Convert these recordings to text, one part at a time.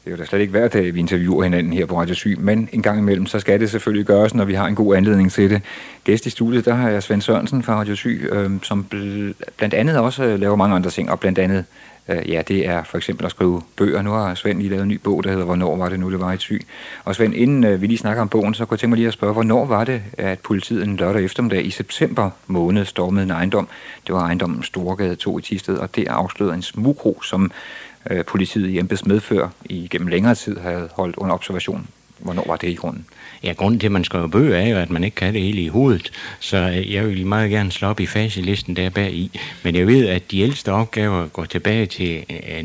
Det er jo da slet ikke hver dag, vi interviewer hinanden her på Radio Syg, men en gang imellem, så skal det selvfølgelig gøres, når vi har en god anledning til det. Gæst i studiet, der har jeg Svend Sørensen fra Radio Syg, som blandt andet også laver mange andre ting, og blandt andet, det er for eksempel at skrive bøger. Nu har Svend lige lavet en ny bog, der hedder Hvornår var det nu, det var i Thy? Og Svend, inden vi lige snakker om bogen, så kunne jeg tænke mig lige at spørge, hvornår var det, at politiet en lørdag eftermiddag i september måned stormede en ejendom? Det var ejendommen Storegade 2 i Thisted, og det afslørede en smugro, som politiet i embeds medfør igennem længere tid havde holdt under observation. Hvornår var det i grunden? Ja, grunden til, at man skriver bøger, er jo, at man ikke kan det hele i hovedet. Så jeg vil meget gerne slå op i faselisten der bag i. Men jeg ved, at de ældste opgaver går tilbage til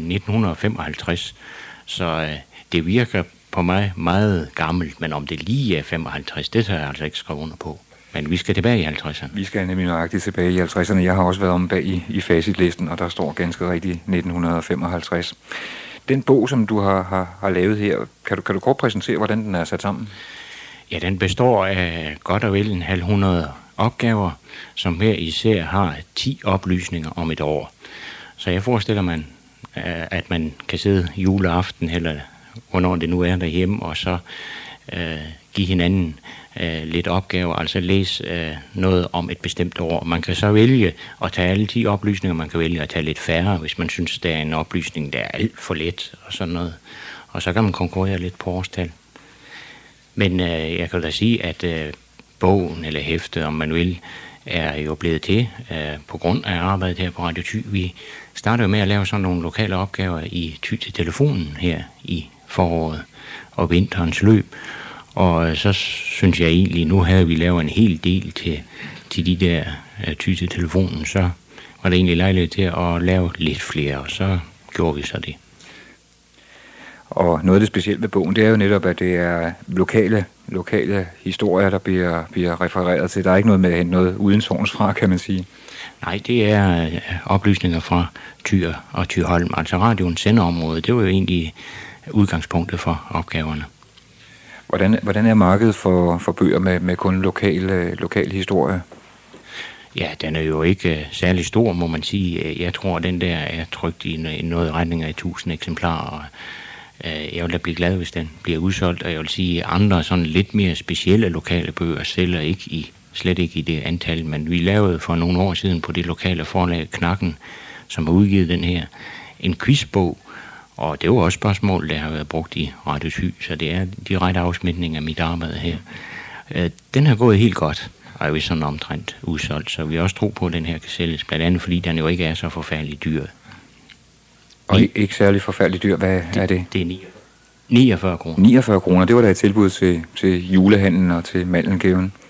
1955. Så det virker på mig meget gammelt. Men om det lige er 55, det har jeg altså ikke skrevet under på. Men vi skal tilbage i 50'erne. Vi skal nemlig nøjagtigt tilbage i 50'erne. Jeg har også været om bag i facitlisten, og der står ganske rigtigt 1955. Den bog, som du har lavet her, kan du kort præsentere, hvordan den er sat sammen? Ja, den består af godt og vel 100 opgaver, som hver især har 10 oplysninger om et år. Så jeg forestiller mig, at man kan sidde juleaften, eller hvornår det nu er derhjemme, og så give hinanden lidt opgaver, altså læse noget om et bestemt år. Man kan så vælge at tage alle 10 oplysninger, man kan vælge at tage lidt færre, hvis man synes, der er en oplysning, der er alt for let og sådan noget. Og så kan man konkurrere lidt på årstal. Men jeg kan da sige, at bogen eller hæftet, om man vil, er jo blevet til på grund af arbejdet her på Radio Thy. Vi startede med at lave sådan nogle lokale opgaver i Thy til telefonen her i foråret og vinterens løb. Og så synes jeg egentlig, nu havde vi lavet en hel del til de der Thy til telefonen, så var det egentlig lejlighed til at lave lidt flere, og så gjorde vi så det. Og noget af det specielle ved bogen, det er jo netop, at det er lokale historier, der bliver refereret til. Der er ikke noget med at hente noget uden sorgens fra, kan man sige. Nej, det er oplysninger fra Thy og Thyholm. Altså radioens sendeområde, det var jo egentlig udgangspunktet for opgaverne. Hvordan er markedet for bøger med kun lokale historier? Ja, den er jo ikke særlig stor, må man sige. Jeg tror, den der er trykt i noget retning af 1000 eksemplarer. Jeg vil da blive glad, hvis den bliver udsolgt, og jeg vil sige, at andre sådan lidt mere specielle lokale bøger sælger slet ikke i det antal, men vi lavede for nogle år siden på det lokale forlag Knakken, som har udgivet den her, en quizbog, og det var også spørgsmål, der har været brugt i Radio Thy, så det er direkte afsmitning af mit arbejde her. Den har gået helt godt, og er jo sådan omtrent udsolgt, så vi har også tro på, at den her kan sælges, blandt andet fordi den jo ikke er så forfærdelig dyr. Og ikke særlig forfærdeligt dyr. Hvad er det? Det er 49 kroner. 49 kroner, det var da et tilbud til julehandlen og til mandelgaven.